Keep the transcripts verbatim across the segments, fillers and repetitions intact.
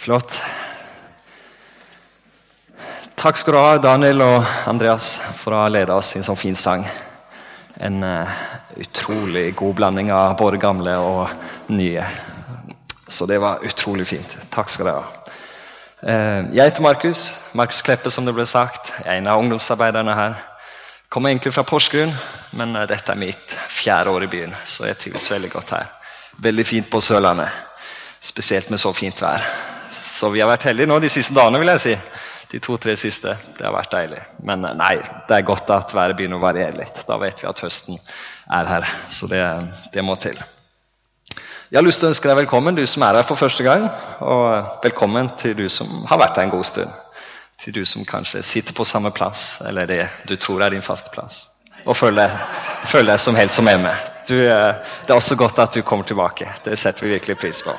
Flott. Takk skal du ha, Daniel og Andreas, for å ha ledet oss i en sånn fin sang. En uh, utrolig god blanding av både gamle og nye. Så det var utrolig fint. Takk skal du ha. Uh, jeg heter Markus, Markus Kleppe som det ble sagt. Jeg er en av ungdomsarbeiderne her. Kommer egentlig fra Porsgrunn, men uh, dette er mitt fjerde år i byen, så jeg trives veldig godt her. Veldig fint på Sørlandet, spesielt med så fint vær. Så vi har vært heldige nå de siste dagene, vil jeg si. De to-tre siste, det har vært deilig. Men nei, det er godt at været begynner å variere litt. Da vet vi at høsten er her, så det, det må til. Jeg har lyst til å ønske deg velkommen, du som er her for første gang, og velkommen til du som har vært her en god stund. Til du som kanskje sitter på samme plass, eller det du tror er din faste plass. Og føler, føler deg som helt som hjemme. Du, det er også godt at du kommer tilbake. Det setter vi virkelig pris på.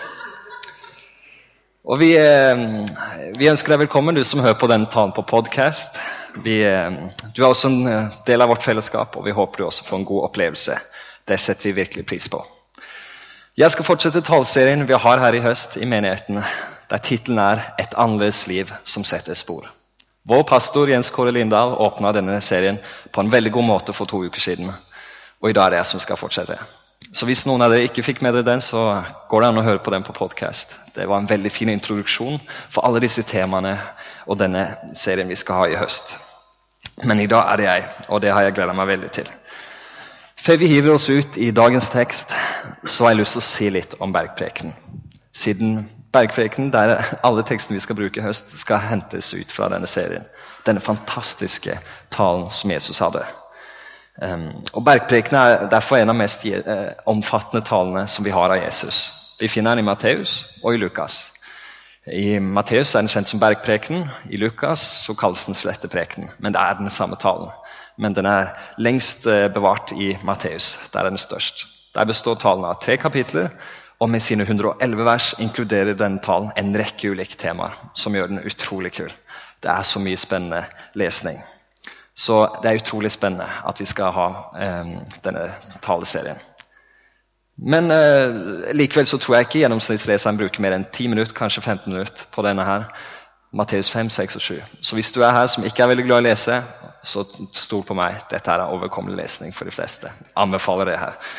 Og vi, vi ønsker deg velkommen, du som hører på denne talen på podcast. Vi, du er også en del av vårt fellesskap, og vi håper du også får en god opplevelse. Det setter vi virkelig pris på. Jeg skal fortsette talserien vi har her i høst i menigheten, der titelen er «Et annerledes liv som setter spor». Vår pastor Jens Kåre Lindahl åpnet denne serien på en veldig god måte for to uker siden, og i dag er det jeg som skal fortsette. Så hvis noen av dere ikke fikk med dere den, så går det an å høre på den på podcast. Det var en veldig fin introduksjon for alle disse temaene og denne serien vi skal ha i høst. Men i dag er det jeg, og det har jeg gledet meg veldig til. Før vi hiver oss ut i dagens tekst, så har jeg lyst til å si litt om bergprekenen. Siden bergprekenen, der alle tekstene vi skal bruke i høst, skal hentes ut fra denne serien. Denne fantastiske talen som Jesus hadde. Um, og bergprekenen er derfor en av mest uh, omfattende talene som vi har av Jesus. Vi finner den i Matteus og i Lukas. I Matteus er den kjent som bergprekenen, i Lukas så kalles den sletteprekenen, men det er den samme talen. Men den er lengst uh, bevart i Matteus, der er den størst. Der består talen av tre kapitler, og med sine hundre og elleve vers inkluderer denne talen en rekke ulike temaer, som gjør den utrolig kul. Det er så mye spennende lesning. Så det er utrolig spennende at vi skal ha um, denne taleserien. Men uh, likevel så tror jeg ikke gjennomsnittsleseren bruker mer enn ti minutter, kanskje femten minutter på denne her. Matteus fem, seks og sju. Så hvis du er her som ikke er veldig glad i å lese, så stol på meg. Dette er overkommelig lesning for de fleste. Anbefaler det her.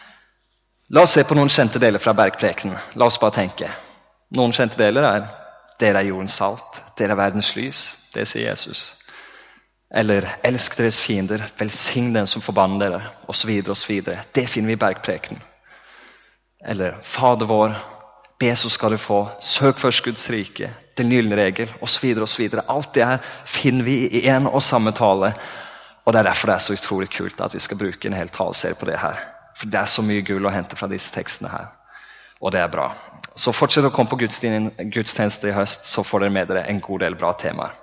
La oss se på noen kjente deler fra bergprekenen. La oss bare tenke. Noen kjente deler er dere er jordens salt, dere er verdens lys. Det sier Jesus. Eller elsk deres fiender, velsign den som forbanner dere, og så videre og så videre. Det finner vi i bergprekenen. Eller Fader vår, be så skal du få, søk først Guds rike, den gyldne regel, og så videre og så videre. Alt det her finner vi i en og samme tale, og det er derfor det er så utrolig kult at vi skal bruke en hel taleserie på det her. For det er så mye gull å hente fra disse tekstene her, og det er bra. Så fortsett å komme på gudstjeneste i høst, så får dere med dere en god del bra temaer.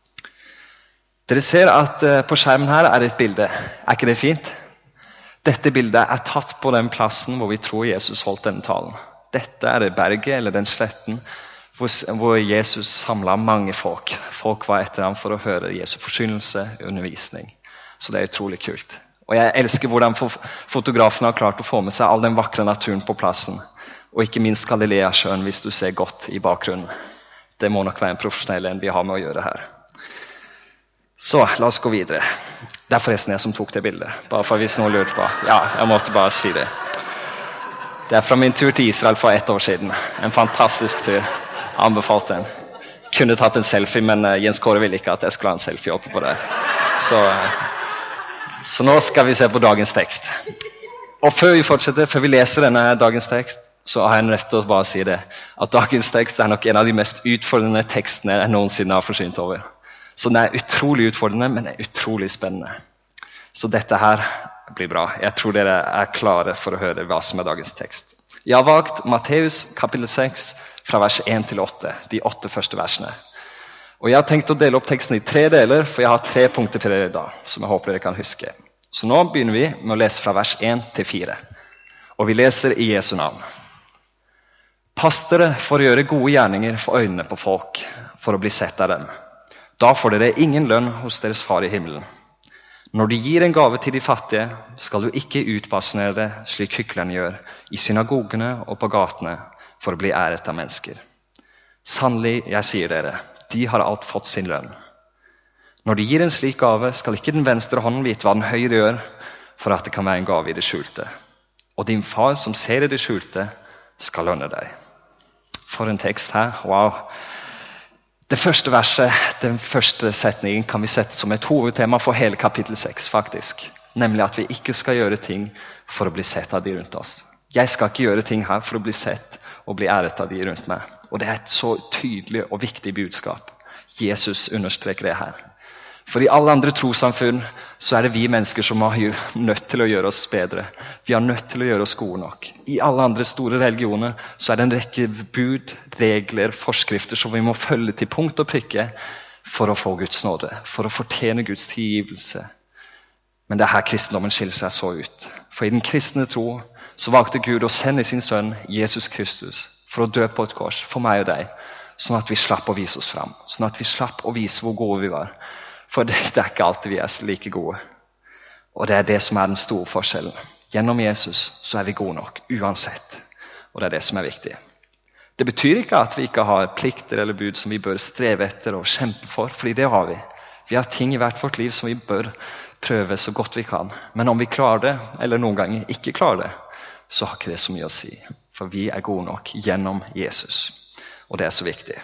Dere ser at uh, på skjermen her er et bilde. Er ikke det fint? Dette bildet er tatt på den plassen hvor vi tror Jesus holdt denne talen. Dette er det berget, eller den sletten, hvor, hvor Jesus samlet mange folk. Folk var etter ham for å høre Jesu forkynnelse, undervisning. Så det er utrolig kult. Og jeg elsker hvordan fotografen har klart å få med seg all den vakre naturen på plassen. Og ikke minst Galilea-sjøen, hvis du ser godt i bakgrunnen. Det må nok være en profesjonell en vi har med å gjøre her. Så, la oss gå videre. Det er forresten jeg som tok det bildet, bare for hvis noen lurte på. Ja, jeg måtte bare si det. Det er fra min tur til Israel for ett år siden. En fantastisk tur. Anbefalt den. Kunne tatt en selfie, men Jens Kåre ville ikke at jeg skulle ha en selfie oppe på det. Så, så nå skal vi se på dagens tekst. Og før vi fortsetter, før vi leser denne dagens tekst, så har jeg rett til å bare si det, at dagens tekst er nok en av de mest utfordrende tekstene jeg noensinne har forsynt over. Så den er utrolig utfordrende, men er utrolig spennende. Så dette her blir bra. Jeg tror dere er klare for å høre hva som er dagens tekst. Jeg har valgt Matteus kapittel seks fra vers én til åtte, de åtte første versene. Og jeg har tenkt å dele opp teksten i tre deler, for jeg har tre punkter til dere da, som jeg håper dere kan huske. Så nå begynner vi med å lese fra vers én til fire. Og vi leser i Jesu navn. Pass dere for å gjøre gode gjerninger for øynene på folk, for å bli sett av dem. Da får dere ingen lønn hos deres far i himmelen. Når du gir en gave til de fattige, skal du ikke utbasunere det slik hyklerne gjør i synagogene og på gatene for å bli æret av mennesker. Sannelig, jeg sier dere, de har alt fått sin lønn. Når de gir en slik gave, skal ikke den venstre hånden vite hva den høyre gjør, for at det kan være en gave i det skjulte. Og din far som ser i det skjulte, skal lønne deg. For en tekst her, wow. Det første verset, den første setningen kan vi sette som et hovedtema for hele kapittel seks, faktisk. Nemlig at vi ikke skal gjøre ting for å bli sett av de rundt oss. Jeg skal ikke gjøre ting her for å bli sett og bli æret av de rundt meg. Og det er et så tydelig og viktig budskap. Jesus understreker det her. For i alle andre trossamfunn så er det vi mennesker som er nødt til å gjøre oss bedre. Vi er nødt til å gjøre oss gode nok. I alle andre store religioner så er det en rekke bud, regler, forskrifter som vi må følge til punkt og prikke for å få Guds nåde, for å fortjene Guds tilgivelse. Men det er her kristendommen skiller seg så ut. For i den kristne tro så valgte Gud å sende sin sønn, Jesus Kristus, for å dø på et kors, for meg og deg, sånn at vi slapp å vise oss fram, sånn at vi slapp å vise hvor gode vi var. For det, det er ikke alltid vi er like gode. Og det er det som er den store forskjellen. Gjennom Jesus så er vi gode nok, uansett. Og det er det som er viktig. Det betyr ikke at vi ikke har plikter eller bud som vi bør streve etter og kjempe for, fordi det har vi. Vi har ting i hvert vårt liv som vi bør prøve så godt vi kan. Men om vi klarer det, eller noen ganger ikke klarer det, så har ikke det så mye å si. For vi er gode nok gjennom Jesus. Og det er så viktig.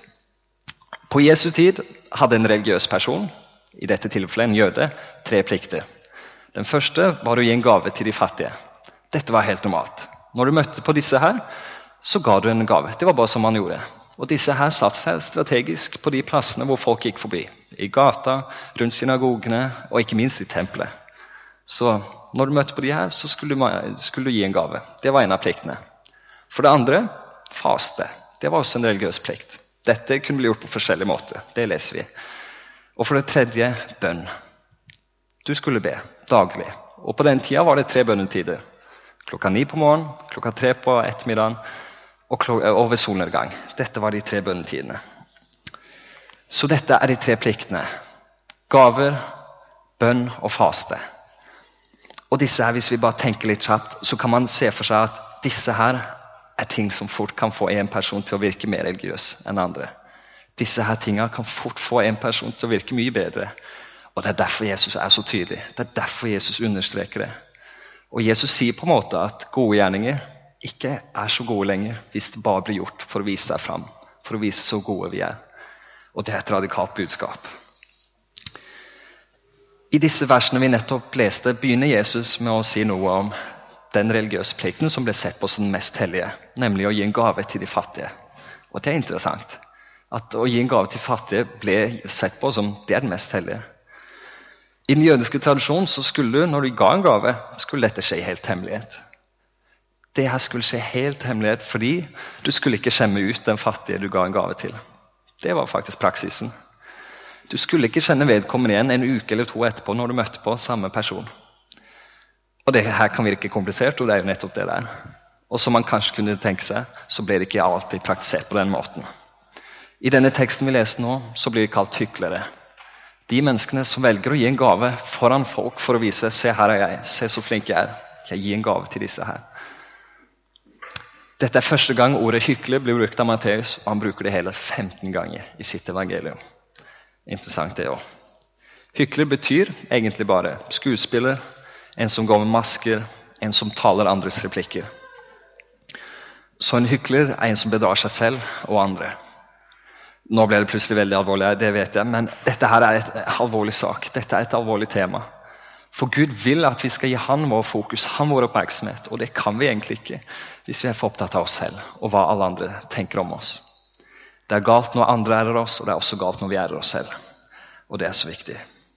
På Jesu tid hadde en religiøs person, i dette tilfellet en jøde, tre plikter. Den første var å gi en gave til de fattige. Dette var helt normalt. Når du møtte på disse her, så ga du en gave. Det var bare som man gjorde. Og disse her satt seg strategisk på de plassene hvor folk gikk forbi. I gata, rundt synagogene, og ikke minst i tempelet. Så når du møtte på de her, så skulle du, skulle du gi en gave. Det var en av pliktene. For det andre, faste. Det var også en religiøs plikt. Dette kunne bli gjort på forskjellige måter. Det leser vi. Og for det tredje, bønn. Du skulle be, daglig. Og på den tida var det tre bønnetider. Klokka ni på morgen, klokka tre på ettermiddagen, og, og ved solnedgang. Dette var de tre bønnetidene. Så dette er de tre pliktene. Gaver, bønn og faste. Og disse her, hvis vi bare tenker litt kjapt, så kan man se for seg at disse her er ting som fort kan få en person til å virke mer religiøs enn andre. Disse her tingene kan fort få en person til å virke mye bedre. Og det er derfor Jesus er så tydelig. Det er derfor Jesus understreker det. Og Jesus sier på en måte at gode gjerninger ikke er så gode lenger hvis det bare blir gjort for å vise seg fram. For å vise så gode vi er. Og det er et radikalt budskap. I disse versene vi nettopp leste, begynner Jesus med å si noe om den religiøse plikten som ble sett på som den mest hellige. Nemlig å gi en gave til de fattige. Og det er interessant. At å gi en gave til fattige ble sett på som det er den mest hellige. I den jødiske tradisjonen så skulle du, når du ga en gave, skulle dette skje i helt hemmelighet. Det her skulle skje helt hemmelighet fordi du skulle ikke skjemme ut den fattige du ga en gave til. Det var faktisk praksisen. Du skulle ikke kjenne vedkommende igjen en uke eller to etterpå når du møtte på samme person. Og det her kan virke komplisert, og det er jo nettopp det der. Og som man kanskje kunne tenke seg, så ble det ikke alltid praktisert på den måten. I denne teksten vi leser nå, så blir de kalt hyklere. De menneskene som velger å gi en gave foran folk for å vise, se her er jeg, se så flink jeg er. Jeg gir en gave til disse her. Dette er første gang ordet hykler blir brukt av Matteus, og han bruker det hele femten ganger i sitt evangelium. Interessant det også. Hykler betyr egentlig bare skuespiller, en som går med masker, en som taler andres replikker. Så en hykler er en som bedrar seg selv og andre. Nå ble det plutselig veldig alvorlig, det vet jeg, men dette her er et alvorlig sak. Dette er et alvorlig tema. For Gud vil at vi skal gi han vår fokus, han vår oppmerksomhet, og det kan vi egentlig ikke hvis vi er for opptatt av oss selv og hva alle andre tenker om oss. Det er galt når andre ærer oss, og det er også galt når vi ærer oss selv. Og det er så viktig.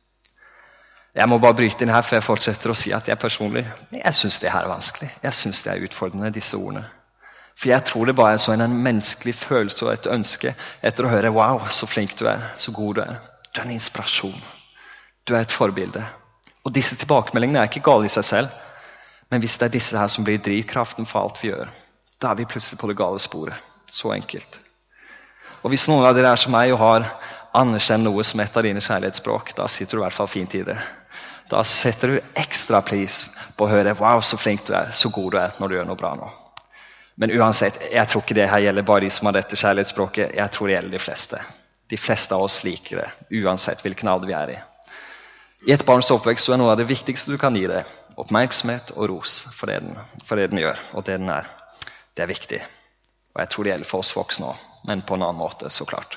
Jeg må bare bryte inn her før jeg fortsetter å si at jeg personlig, jeg synes det her er vanskelig. Jeg synes det er utfordrende, disse ordene. For jeg tror det bare er sånn en menneskelig følelse og et ønske etter å høre, wow, så flink du er, så god du er. Du er en inspirasjon. Du er et forbilde. Og disse tilbakemeldingene er ikke gale i seg selv, men hvis det er disse her som blir drivkraften for alt vi gjør, da er vi plutselig på det gale sporet. Så enkelt. Og hvis noen av dere er som meg og har anerkjent noe som et av dine kjærlighetsspråk, da sitter du i hvert fall fint i det. Da setter du ekstra pris på å høre, wow, så flink du er, så god du er når du gjør noe bra nå. Men uansett, jeg tror ikke det her gjelder bare de som har dette kjærlighetsspråket. Jeg tror det gjelder de fleste. De fleste av oss liker det, uansett hvilken alder vi er i. I et barns oppvekst så er noe av det viktigste du kan gi det oppmerksomhet og ros for det den, for det den gjør, og det den er. Det er viktig. Og jeg tror det gjelder for oss voksne også, men på en annen måte, så klart.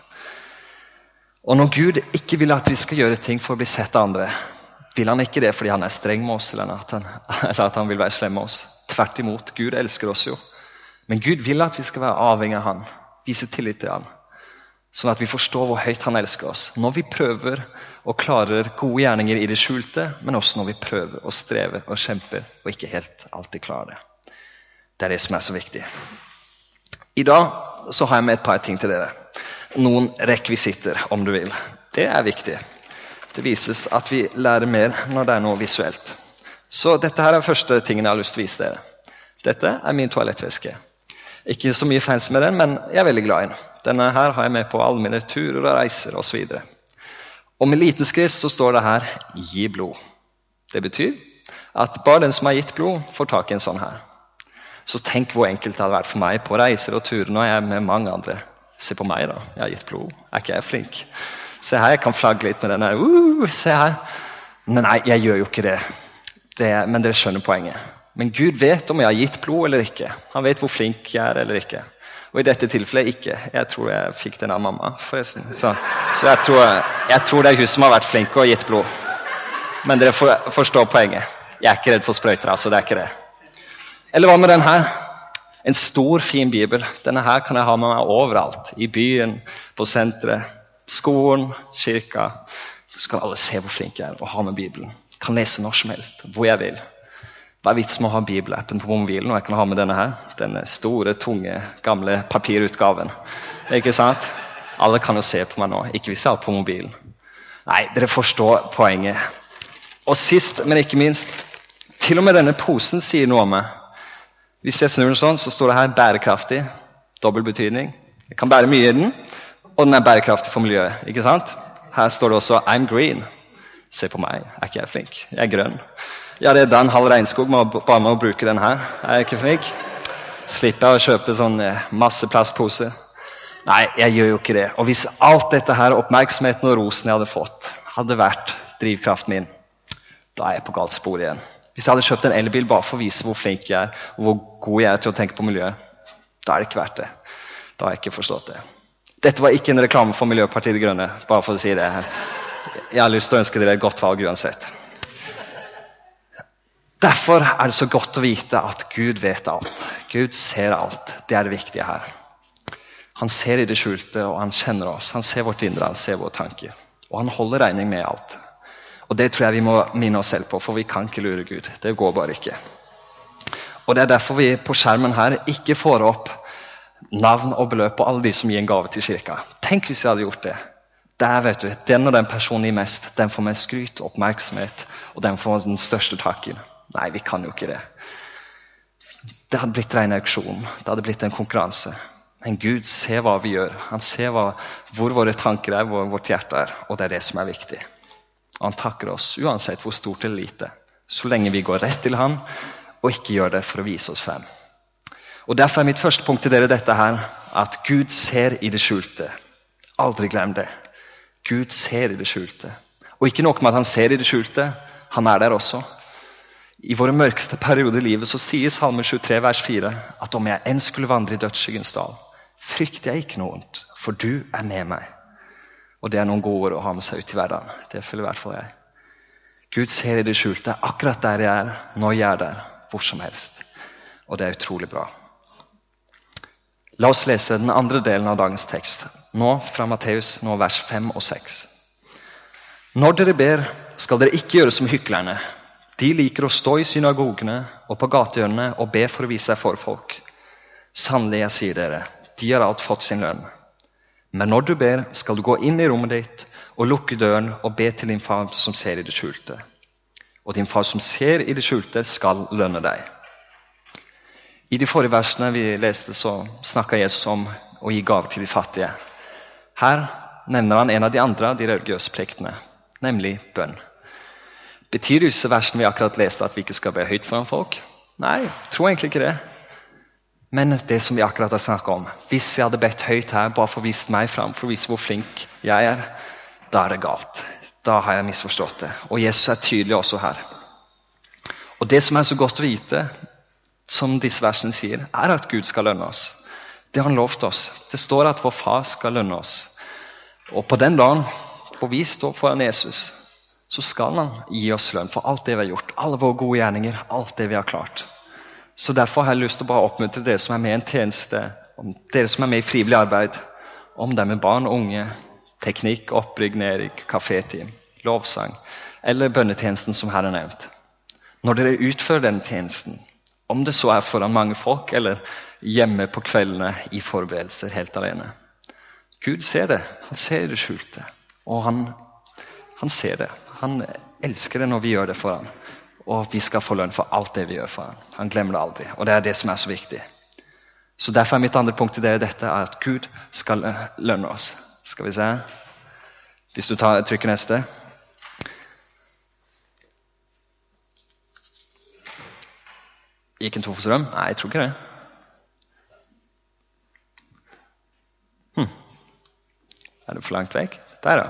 Og når Gud ikke vil at vi skal gjøre ting for å bli sett av andre, vil han ikke det fordi han er streng med oss, eller at han, eller at han vil være slem med oss. Tvert imot, Gud elsker oss jo. Men Gud vil at vi skal være avhengig av han, vise tillit til han, sånn at vi forstår hvor høyt han elsker oss. Når vi prøver og klarer gode gjerninger i det skjulte, men også når vi prøver og strever og kjemper, og ikke helt alltid klarer det. Det er det som er så viktig. I dag så har jeg med et par ting til dere. Noen rekvisitter, om du vil. Det er viktig. Det vises at vi lærer mer når det er noe visuelt. Så dette her er første tingen jeg har lyst til å vise dere. Dette er min toalettveske. Ikke så mye fans med den, men jeg er veldig glad i den. Denne her har jeg med på alle mine turer og reiser og så videre. Og med liten skrift så står det her, gi blod. Det betyr at bare den som har gitt blod får tak i en sånn her. Så tenk hvor enkelt det hadde vært for meg på reiser og turer når jeg er med mange andre. Se på meg da, jeg har gitt blod. Er ikke jeg flink? Se her, jeg kan flagge litt med den her. Uh, se her. Men nei, jeg gjør jo ikke det. det. Men dere skjønner poenget. Men Gud vet om jeg har gitt blod eller ikke. Han vet hvor flink jeg er eller ikke. Og i dette tilfellet ikke. Jeg tror jeg fikk den av mamma, forresten. Så, så jeg, tror, jeg tror det er hun som har vært flink og gitt blod. Men dere for, forstår poenget. Jeg er ikke redd for sprøyter, altså. Det er ikke det. Eller hva med den her? En stor, fin bibel. Denne her kan jeg ha med meg overalt. I byen, på senteret, skolen, kirka. Så kan alle se hvor flink jeg er og ha med bibelen. Jeg kan lese når som helst, hvor jeg vil. Hva er vits med å ha bibelappen på mobilen, og jeg kan ha med denne her? Denne store, tunge, gamle papirutgaven. Ikke sant? Alle kan jo se på meg nå, ikke hvis jeg har på mobilen. Nei, dere forstår poenget. Og sist, men ikke minst, til og med denne posen sier noe om meg. Hvis jeg snur den sånn, så står det her bærekraftig, dobbelt betydning. Jeg kan bære mye i den, og den er bærekraftig for miljøet, ikke sant? Her står det også, I'm green. Se på meg, er ikke jeg flink? Jeg er grønn. Jeg har reddet en halv regnskog med, bare med å bruke den her. Er jeg ikke flink? Slipper jeg å kjøpe sånn masse plastposer? Nei, jeg gjør jo ikke det. Og hvis alt dette her, oppmerksomheten og rosen jeg hadde fått, hadde vært drivkraften min, da er jeg på galt spor igjen. Hvis jeg hadde kjøpt en elbil bare for å vise hvor flink jeg er, og hvor god jeg er til å tenke på miljøet, da er det ikke verdt det. Da har jeg ikke forstått det. Dette var ikke en reklame for Miljøpartiet De Grønne, bare for å si det her. Jeg har lyst til å ønske dere et godt valg uansett. Derfor er det så godt å vite at Gud vet alt. Gud ser alt. Det er det viktige her. Han ser i det skjulte, og han kjenner oss. Han ser vårt indre, han ser våre tanker. Og han holder regning med alt. Og det tror jeg vi må minne oss selv på, for vi kan ikke lure Gud. Det går bare ikke. Og det er derfor vi på skjermen her ikke får opp navn og beløp på alle de som gir en gave til kirka. Tenk hvis vi hadde gjort det. Der vet du, den og den personen gir mest, den får mest skryt, oppmerksomhet, og den får den største takken. Nei, vi kan jo ikke det. Det hadde blitt ren auksjon. Det hadde blitt en konkurranse. Men Gud ser hva vi gjør. Han ser hva, hvor våre tanker er, hvor vårt hjerte er, og det er det som er viktig. Han takker oss, uansett hvor stort eller lite, så lenge vi går rett til han, og ikke gjør det for å vise oss frem. Og derfor er mitt første punkt til dere dette her, at Gud ser i det skjulte. Aldri glem det. Gud ser i det skjulte. Og ikke nok med at han ser i det skjulte, han er der også. I våre mørkeste perioder i livet så sier Salme tjuetre vers fire, at om jeg enn skulle vandre i dødsskyggens dal, frykter jeg ikke noe ondt, for du er med meg. Og det er noen gode ord å ha med seg ut i hverdagen. Det føler i hvert fall jeg. Gud ser i det skjulte, akkurat der jeg er, når jeg er der, hvor som helst. Og det er utrolig bra. La oss lese den andre delen av dagens tekst. Nå fra Matteus, nå vers fem og seks. Når dere ber, skal dere ikke gjøre som hyklerne. De liker å stå i synagogene og på gatehjørnene og be for å vise seg for folk. Sannelig, jeg sier dere, de har alt fått sin lønn. Men når du ber, skal du gå inn i rommet ditt og lukke døren og be til din far som ser i det skjulte. Og din far som ser i det skjulte skal lønne deg. I de forrige versene vi leste så snakket Jesus om å gi gaver til de fattige. Her nevner han en av de andre av de religiøse pliktene, nemlig bønn. Betyr disse versene vi akkurat leste at vi ikke skal be høyt foran folk? Nei, jeg tror egentlig ikke det. Men det som vi akkurat har snakket om, hvis jeg hadde bedt høyt her, bare for å vise meg frem, for å vise hvor flink jeg er, da er det galt. Da har jeg misforstått det. Og Jesus er tydelig også her. Og det som er så godt å vite, som disse versene sier, er at Gud skal lønne oss. Det har han lovt oss. Det står at vår far skal lønne oss. Og på den dagen, hvor vi står foran Jesus, så skal han gi oss lønn for alt det vi har gjort, alle våre gode gjerninger, alt det vi har klart. Så derfor har jeg lyst til å bare oppmuntre dere som er med i en tjeneste, om dere som er med i frivillig arbeid, om det med barn og unge, teknikk, opprygg, nedrygg, kaféteam, lovsang, eller bønnetjenesten som her er nevnt. Når dere utfører den tjenesten, om det så er foran mange folk, eller hjemme på kveldene i forberedelser helt alene. Gud ser det, han ser det skjulte, og han, han ser det. Han elsker det når vi gjør det for han, og vi skal få lønn for alt det vi gjør for han. Han glemmer det aldri, og det er det som er så viktig. Så derfor er mitt andre punkt til dere dette, er at Gud skal lønne oss. Skal vi se. Hvis du tar, trykker neste. Gikk en to for strøm? Nei, jeg tror ikke det. Hm. Er det for langt vekk? Der da.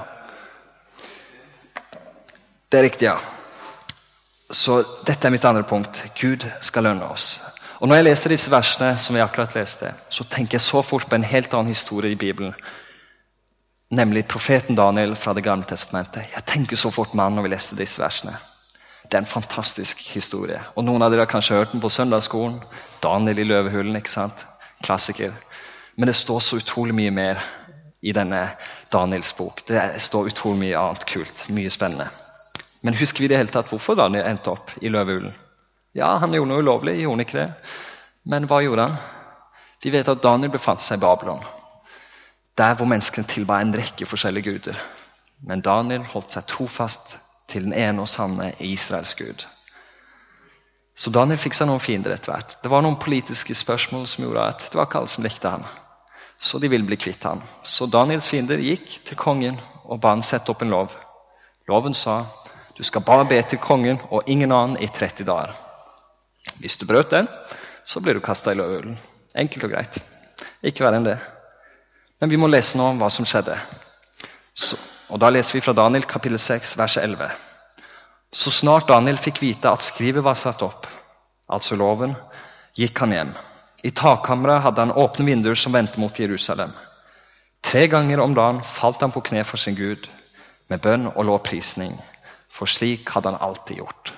Det er riktig, ja. Så dette er mitt andre punkt. Gud skal lønne oss. Og når jeg leser disse versene som vi akkurat leste, så tenker jeg så fort på en helt annen historie i Bibelen. Nemlig profeten Daniel fra det gamle testamentet. Jeg tenker så fort med han når vi leste disse versene. Det er en fantastisk historie. Og noen av dere har kanskje hørt den på søndagsskolen. Daniel i løvehullen, ikke sant? Klassiker. Men det står så utrolig mye mer i denne Daniels bok. Det står utrolig mye annet kult. Mye spennende. Men husker vi det hele tatt hvorfor Daniel endte opp i løvehullen? Ja, han gjorde noe ulovlig, gjorde han ikke det? Men hva gjorde han? Vi vet at Daniel befant seg i Babylon. Der hvor menneskene tilba en rekke forskjellige guder. Men Daniel holdt seg trofast til den ene og sanne Israels Gud. Så Daniel fikk seg noen fiender etter hvert. Det var noen politiske spørsmål som gjorde at det var ikke alle som likte han. Så de ville bli kvitt han. Så Daniels fiender gikk til kongen og ba han sette opp en lov. Loven sa, du skal bare be til kongen og ingen annen i tretti dager. Hvis du brøt den, så blir du kastet i løvehullen. Enkelt og greit. Ikke verre enn det. Men vi må lese nå om hva som skjedde. Så, og da leser vi fra Daniel kapittel seks, vers elleve. Så snart Daniel fikk vite at skrivet var satt opp, altså loven, gikk han hjem. I takkammeret hadde han åpne vinduer som vendte mot Jerusalem. Tre ganger om dagen falt han på kne for sin Gud, med bønn og lovprisning, for slik hadde han alltid gjort.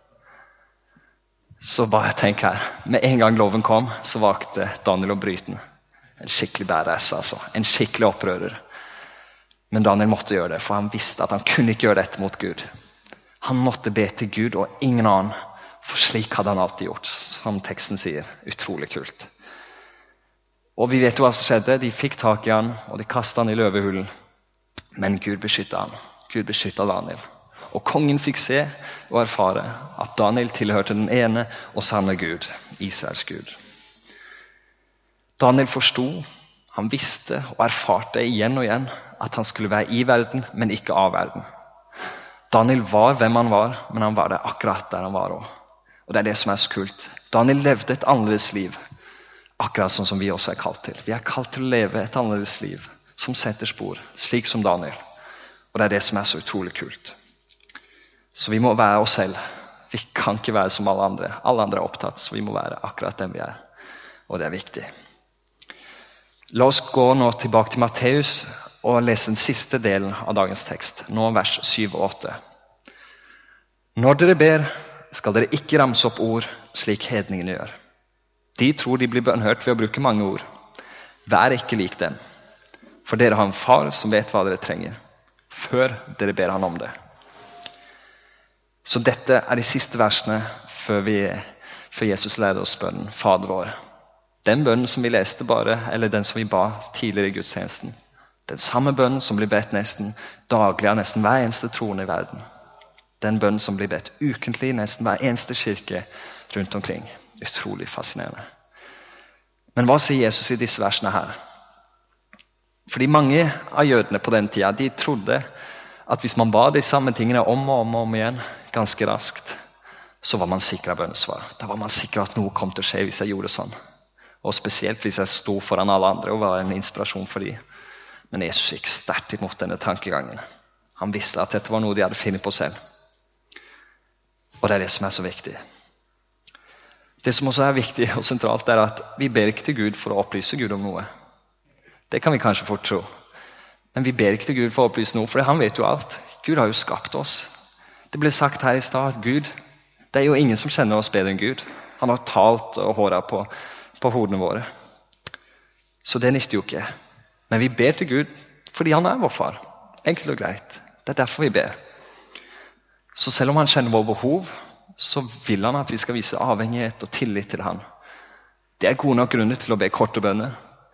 Så bare tenk her, med en gang loven kom, så valgte Daniel å bryte den. En skikkelig badass, altså. En skikkelig opprører. Men Daniel måtte gjøre det, for han visste at han kunne ikke gjøre dette mot Gud. Han måtte be til Gud og ingen annen, for slik hadde han alltid gjort, som teksten sier. Utrolig kult. Og vi vet jo hva som skjedde. De fikk tak i han, og de kastet han i løvehullen. Men Gud beskyttet han. Gud beskyttet Daniel. Og kongen fikk se og erfare at Daniel tilhørte den ene og sanne Gud, Israels Gud. Daniel forstod, han visste og erfarte igjen og igjen at han skulle være i verden, men ikke av verden. Daniel var hvem han var, men han var det akkurat der han var også. Og det er det som er så kult. Daniel levde et annerledes liv, akkurat sånn som vi også er kalt til. Vi er kalt til å leve et annerledes liv, som setter spor, slik som Daniel. Og det er det som er så utrolig kult. Så vi må være oss selv. Vi kan ikke være som alle andre. Alle andre er opptatt, så vi må være akkurat den vi er. Og det er viktig. La oss gå nå tilbake til Matteus og lese den siste delen av dagens tekst. Nå vers syv og åtte. Når dere ber, skal dere ikke ramse opp ord slik hedningene gjør. De tror de blir bønnhørt ved å bruke mange ord. Vær ikke lik dem. For dere har en far som vet hva dere trenger, før dere ber han om det. Så dette er de siste versene før, vi, før Jesus leder oss bønnen, Fader vår. Den bønnen som vi leste bare, eller den som vi ba tidligere i gudstjenesten. Den samme bønnen som blir bedt nesten daglig av nesten hver eneste troende i verden. Den bønnen som blir bedt ukentlig nesten hver eneste kirke rundt omkring. Utrolig fascinerende. Men hva sier Jesus i disse versene her? Fordi mange av jødene på den tida, de trodde at hvis man ba de samme tingene om og om og om igjen, ganske raskt, så var man sikker av bønnesvar. Da var man sikker at noe kom til å skje hvis jeg gjorde sånn. Og spesielt hvis jeg sto foran alle andre og var en inspirasjon for dem. Men Jesus gikk sterkt imot denne tankegangen. Han visste at dette var noe de hadde funnet på selv. Og det er det som er så viktig. Det som også er viktig og sentralt er at vi ber ikke til Gud for å opplyse Gud om noe. Det kan vi kanskje fort tro. Men vi ber ikke til Gud for å opplyse noe, for han vet jo alt. Gud har jo skapt oss. Det ble sagt her i stad at Gud, det er jo ingen som kjenner oss bedre enn Gud. Han har talt og håret på, på hodene våre. Så det nytter jo ikke. Men vi ber til Gud fordi han er vår far. Enkelt og greit. Det er derfor vi ber. Så selv om han kjenner vår behov, så vil han at vi skal vise avhengighet og tillit til han. Det er gode nok grunner til å be korte bønner.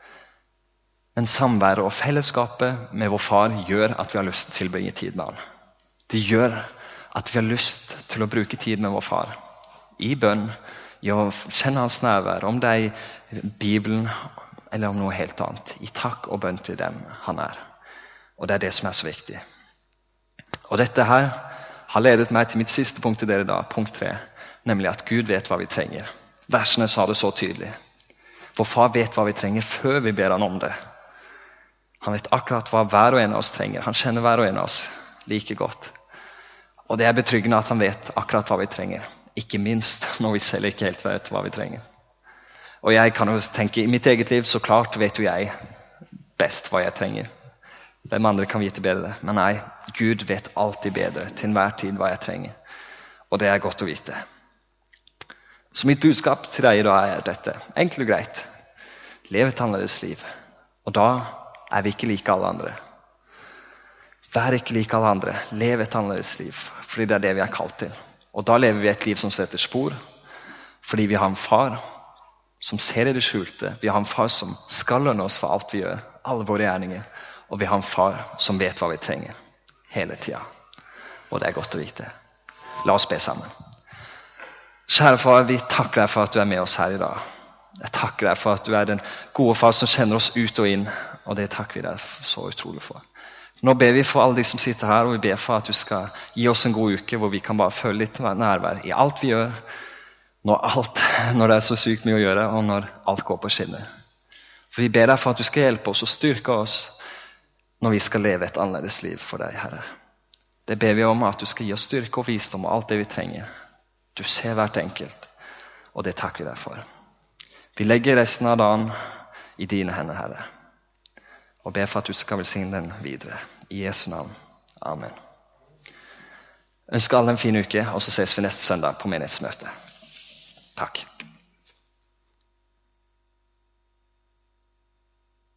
Men samværet og fellesskapet med vår far gjør at vi har lyst til å tilbringe tid med han. Det gjør at vi har lyst til å bruke tid med vår far. I bønn, i å kjenne hans nærvær, om det er i Bibelen eller om noe helt annet. I takk og bønn til dem han er. Og det er det som er så viktig. Og dette her har ledet meg til mitt siste punkt til dere da, punkt tre. Nemlig at Gud vet hva vi trenger. Versene sa det så tydelig. Vår far vet hva vi trenger før vi ber han om det. Han vet akkurat hva hver og en av oss trenger. Han kjenner hver og en av oss like godt. Og det er betryggende at han vet akkurat hva vi trenger. Ikke minst når vi selv ikke helt vet hva vi trenger. Og jeg kan jo tenke, i mitt eget liv så klart vet jo jeg best hva jeg trenger. Hvem andre kan vite bedre? Men nei, Gud vet alltid bedre til enhver tid hva jeg trenger. Og det er godt å vite. Så mitt budskap til deg da er dette. Enkelt og greit. Lev et annerledes liv. Og da er vi ikke like alle andre. Vær ikke like alle andre. Lev et annerledes liv. Fordi det er det vi er kalt til. Og da lever vi et liv som setter spor. Fordi vi har en far som ser i det skjulte. Vi har en far som skal lønne oss for alt vi gjør. Alle våre gjerninger. Og vi har en far som vet hva vi trenger. Hele tiden. Og det er godt å vite. La oss be sammen. Kjære far, vi takker deg for at du er med oss her i dag. Jeg takker deg for at du er den gode far som kjenner oss ut og inn. Og det takker vi deg så utrolig for. Nå ber vi for alle de som sitter her, og vi ber for at du skal gi oss en god uke, hvor vi kan bare føle litt nærvær i alt vi gjør, når, alt, når det er så sykt mye å gjøre, og når alt går på skinner. For vi ber deg for at du skal hjelpe oss og styrke oss, når vi skal leve et annerledes liv for deg, Herre. Det ber vi om at du skal gi oss styrke og visdom og alt det vi trenger. Du ser hvert enkelt, og det takker vi deg for. Vi legger resten av dagen i dine hender, Herre. Og ber for at du skal velsigne den videre. I Jesu navn. Amen. Ønsker alle en fin uke, og så ses vi neste søndag på menighetsmøte. Takk.